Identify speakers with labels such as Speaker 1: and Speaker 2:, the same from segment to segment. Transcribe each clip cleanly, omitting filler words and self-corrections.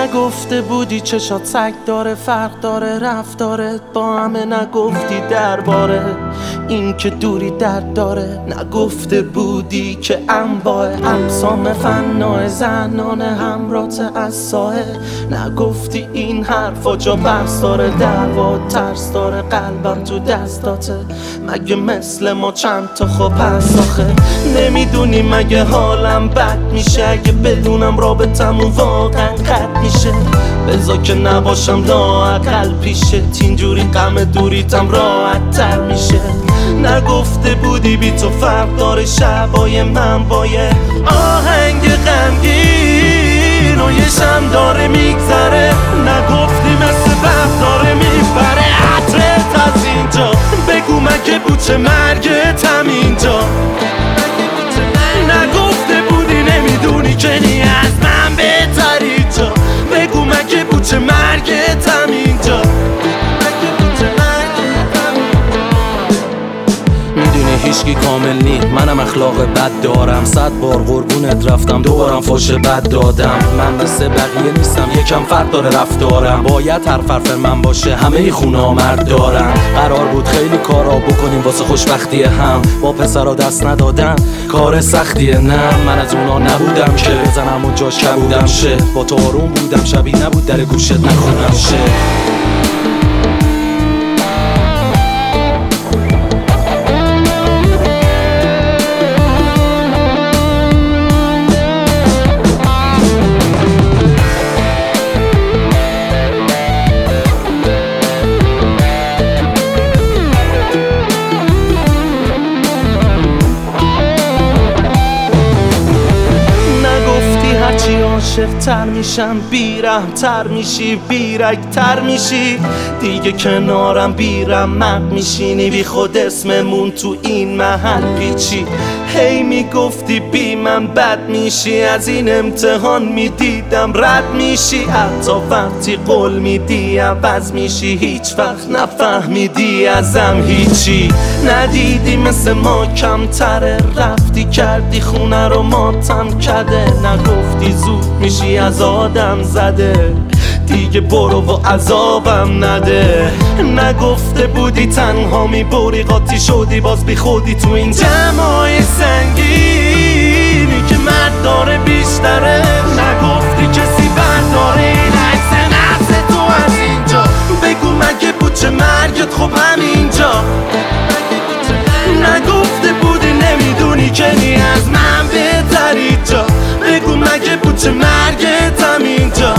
Speaker 1: نگفته بودی چشات سگ داره، فرق داره رفتارت با همه، نگفتی درباره این که دوری درد داره. نگفته بودی که انواع اقسام فنای زنان همرات از سایه. نگفتی این حرفا جا بحث داره، دعوا ترس داره، قلبم تو دستاته. مگه مثل ما چند تا خوب هست آخه؟ نمیدونی مگه حالم بد میشه اگه بدونم رابطمون واقعا قد میشه؟ بذار که نباشم لااقل پیشت، اینجوری غم دوریتم راحت تر میشه. نگفته بودی بی تو فرق داره شبای من با یه آهنگ غمگین و یه شم داره میگذره. نگفتی مثل وقت داره میبره عطرت از اینجا. بگو مگه بوچه مرگت هم اینجا؟ نگفته بودی نمیدونی که نی از من بهتری جا. بگو مگه بوچه مرگت هم اینجا؟ میدونی هیچکی کامل نی، منم اخلاق بد دارم. 100 بار قربونت رفتم دوبارم فوش بد دادم. من مثل بقیه نیستم یکم فرق داره رفتارم. باید حرف من باشه همه خونا مرد دارم. قرار بود خیلی کارا بکنیم واسه خوشبختی هم، با پسرا دست ندادن کار سختیه. نه من از اونا نبودم که بزنم و جاش کبودم شه. با تو آروم بودم شبی نبود در گوشت نخونم شه. عاشق تر میشم بیرحم تر میشی، بیرک تر میشی دیگه، کنارم بیرمق میشینی، بی خود اسممون تو این محل پیچی. هی میگفتی بی من بد میشی، از این امتحان میدیدم رد میشی. حتی وقتی قول میدی عوض میشی، هیچ وقت نفهمیدی ازم هیچی. ندیدی مثل ما کمتره، رفتی کردی خونه رو ماتم کده. نگفتی زود میشی از آدم زده، دیگه برو و عذابم نده. نگفته بودی تنها میبری قاطی شدی باز بی خودی تو این جمعای سنگینی که مرد داره بیشتره. نگفتی کسی برداره این عکس نفس تو از اینجا. بگو مگه بوچه مرگت خب همینجا؟ نگفته بودی نمیدونی که نی از من بهتری جا. بگو مگه بوچه مرگت هم اینجا؟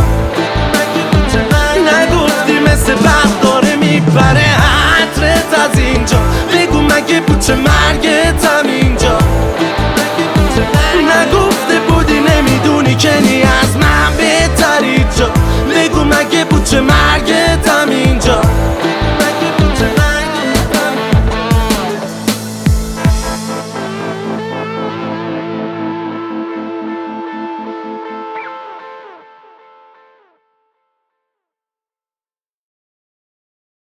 Speaker 1: نگفتی مثل وقت داره میبره عطرت از اینجا. بگو مگه بوچه مرگت هم